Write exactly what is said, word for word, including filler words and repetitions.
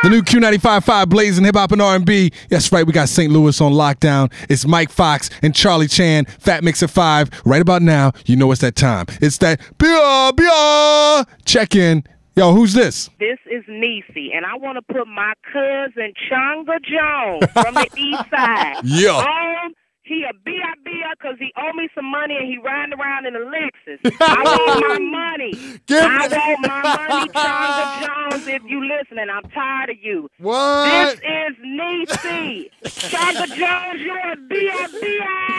The new Q ninety-five point five blazing hip hop and R and B. That's right, we got Saint Louis on lockdown. It's Mike Fox and Charlie Chan, Fat Mix at five. Right about now, you know it's that time. It's that Bia Bia check in. Yo, who's this? This is Niecy, and I want to put my cousin Changa Jones from the East Side Yeah. on. He a B I B I because he owe me some money and he riding around in a Lexus. I want my money. Give I me- want my money, Changa Jones, if you listening. I'm tired of you. What? This is Niecy. Changa Jones, you're a B I B I.